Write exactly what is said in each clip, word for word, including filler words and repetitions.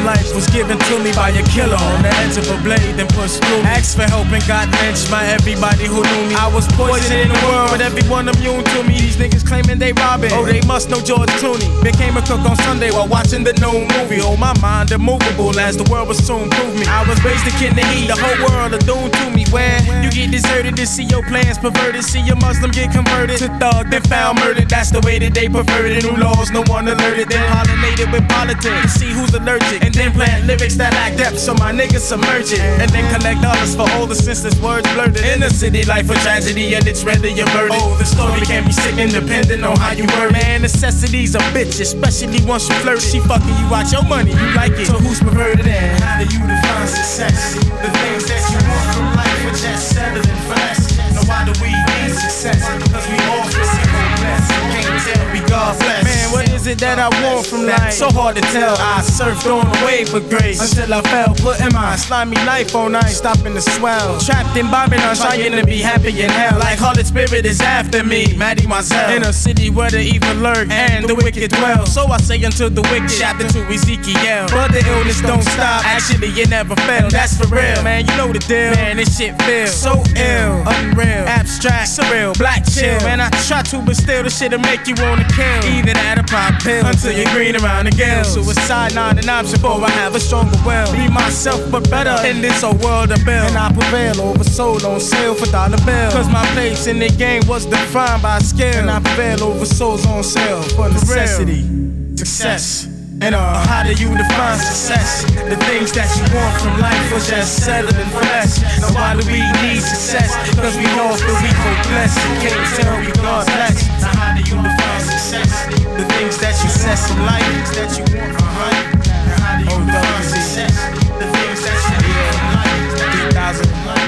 life was given to me by a killer on the edge of a blade, then pushed through. Asked for help and got lynched by everybody who knew me. I was poison in the world, but everyone immune to me. These niggas claiming they robbing, oh they must know George Clooney. Became a cook on Sunday while watching the new movie. Oh my mind immovable as the world will soon prove me. I was raised a kid in the heat, the whole world a doomed to me. Where you get deserted to see your plans perverted, see your Muslim get converted to thug, then found murdered. That's the way that they preferred it. New laws, no one alerted. Then pollinated with politics to see who's allergic, and then plant lyrics that lack depth so my niggas submerge it, and then collect dollars for all the senseless words blurted. In a city life a tragedy and it's rather your burden. Oh, the story can be sick and depending on how you word. Man, necessity's a bitch, especially once you flirt. She fucking you out your money, you like it. So who's perverted and how do you define success? The things that you want from life are just settling for less. Now why do we need success? Cause we all feel blessed. Can't tell we God bless. Man, what is it that I want from life? So hard to tell. I surfed on a wave of grace until I fell, putting my slimy life on ice, stopping the swell. Trapped in Babylon, trying to be happy in hell. Like Holy Spirit is after me, Maddie myself. In a city where the evil lurk and the wicked dwell. So I say unto the wicked, chapter two Ezekiel. But the illness don't stop, actually it never fell. That's for real, man, you know the deal. Man, this shit feels so ill, unreal, abstract, surreal, black chill. Man, I try to, but still the shit'll make you wanna kill. Either that or pop pills until you're green around the gills. Suicide not an option, for I have a stronger will. Be myself but better in this old world of bill. And I prevail over soul on sale for dollar bill. Cause my place in the game was defined by skill. And I prevail over souls on sale for necessity, success. And uh, how do you define success? The things that you want from life was just settling for less. Now why do we need success? Cause we know if we go blessed. Can't tell we God bless. Now how do you define success? The things that you success in life, that you want from life. Now how do you define success? The things that you want from life. three thousand life.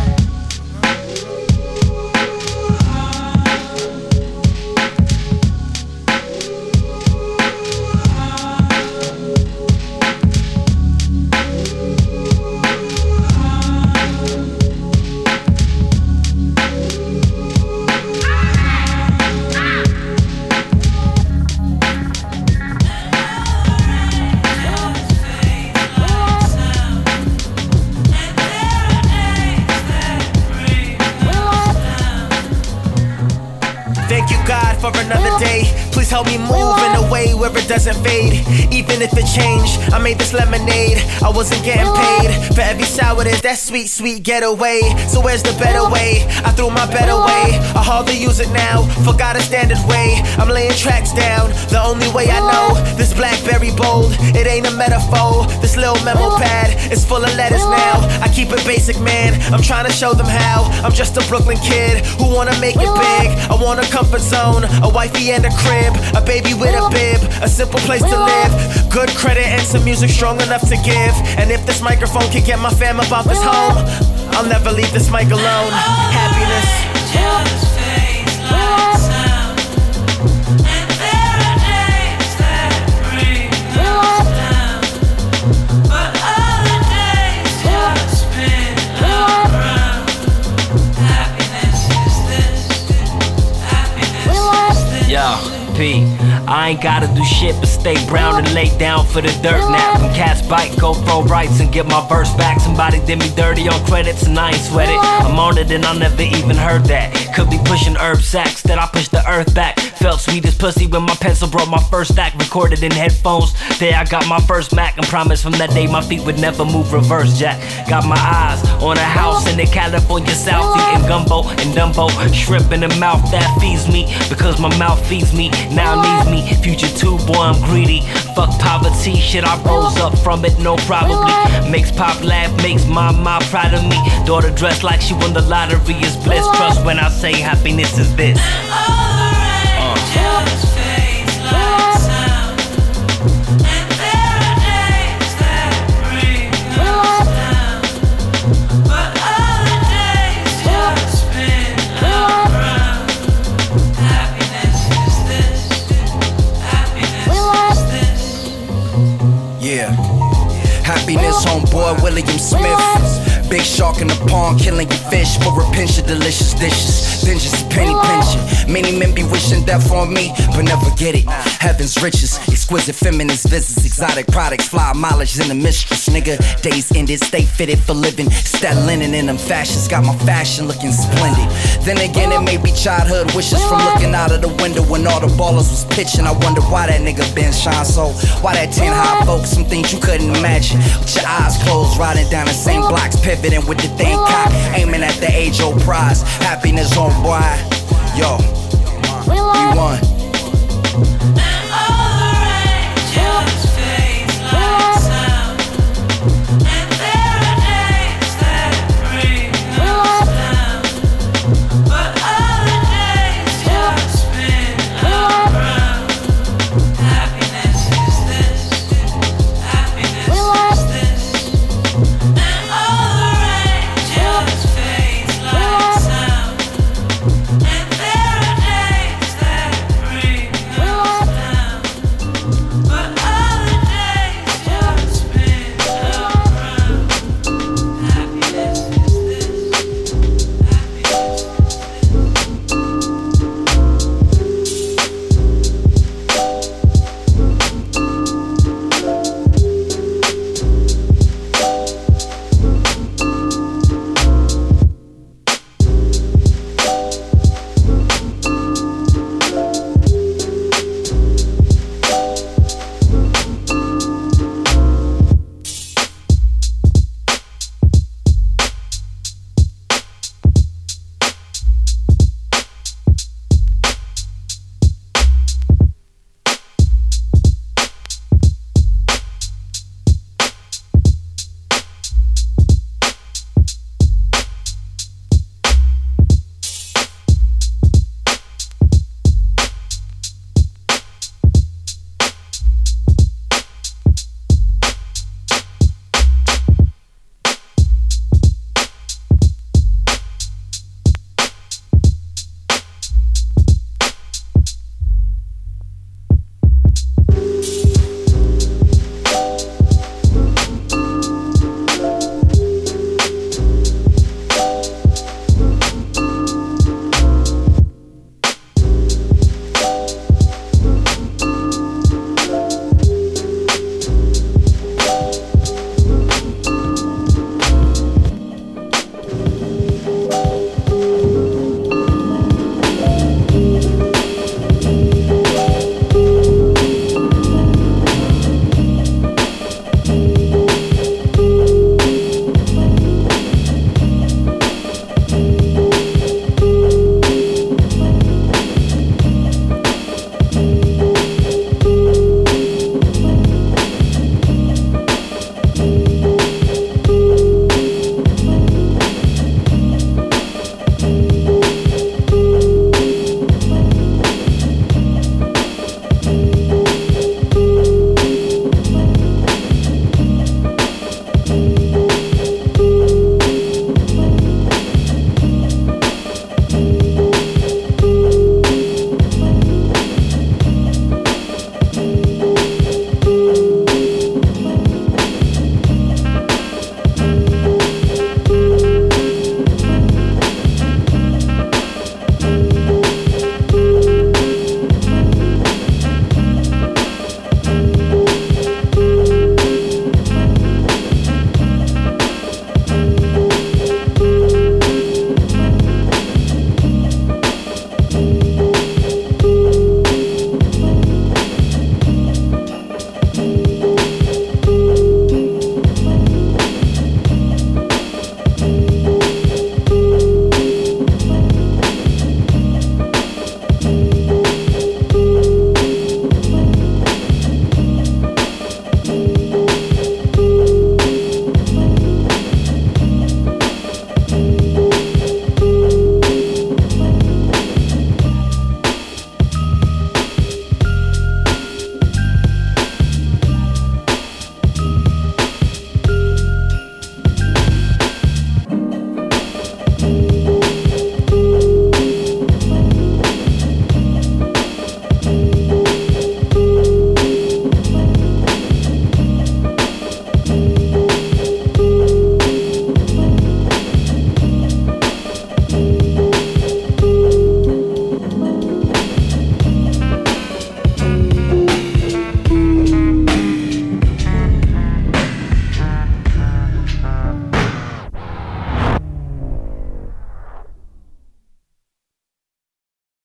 For another day, please help me move in a way where it doesn't fade. Even if it changed, I made this lemonade. I wasn't getting paid for every sourness, that sweet, sweet getaway. So where's the better way? I threw my bed away. I hardly use it now, forgot a standard way. I'm laying tracks down, the only way I know. This Blackberry bold, it ain't a metaphor. This little memo pad is full of letters now. I keep it basic, man, I'm trying to show them how. I'm just a Brooklyn kid who wanna make it big. I want a comfort zone, a wifey and a crib, a baby with a bib, a simple place to live, good credit and some music strong enough to give. And if this microphone can get my fam up out this home, I'll never leave this mic alone. Happiness just fades like sound, and there are days that bring us down, but other days just spin around. Happiness is this, happiness is this. Yo, P, I ain't gotta do shit but stay brown and lay down for the dirt nap. When cats bite, go throw rights and get my verse back. Somebody did me dirty on credits and I ain't sweat it. I'm on it and I never even heard that. Could be pushing herb sacks, that I push the earth back. Felt sweet as pussy when my pencil brought my first stack. Recorded in headphones, there I got my first Mac. And promised from that day my feet would never move reverse jack. Got my eyes on a house in the California South, eating gumbo and Dumbo. Shrimp in the mouth that feeds me, because my mouth feeds me, now needs me. Future two, boy, I'm greedy. Fuck poverty, shit, I rose up from it, no probably. Makes pop laugh, makes my mom proud of me. Daughter dressed like she won the lottery is bliss. Trust when I say happiness is this. Happiness, homeboy, William Smith. Big shark in the pond, killing your fish for a pinch of delicious dishes. Then just a penny pinching. Many men be wishing death on me, but never get it. Heaven's riches, exquisite feminist visits, exotic products, fly mileage in the mistress, nigga. Days ended, stay fitted for living. Stat linen in them fashions, got my fashion looking splendid. Then again, it may be childhood wishes from looking out of the window when all the ballers was pitching. I wonder why that nigga Ben shine so. Why that ten high folks, some things you couldn't imagine. With your eyes closed, riding down the same blocks, pivoting with the thing cocked, aiming at the age-old prize. Happiness on boy.